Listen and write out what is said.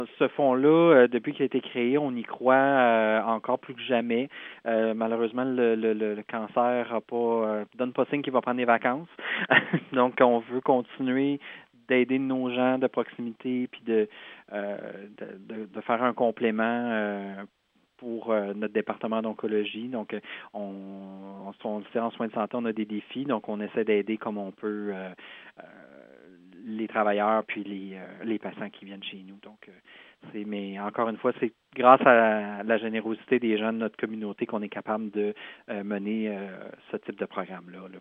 Ce fonds-là, depuis qu'il a été créé, on y croit encore plus que jamais. Malheureusement, le cancer donne pas signe qu'il va prendre des vacances. Donc, on veut continuer d'aider nos gens de proximité puis de faire un complément pour notre département d'oncologie. Donc, on le sait, en soins de santé, on a des défis, donc on essaie d'aider comme on peut euh, les travailleurs puis les patients qui viennent chez nous. Donc, mais encore une fois, c'est grâce à la générosité des gens de notre communauté qu'on est capable de mener ce type de programme-là. Là.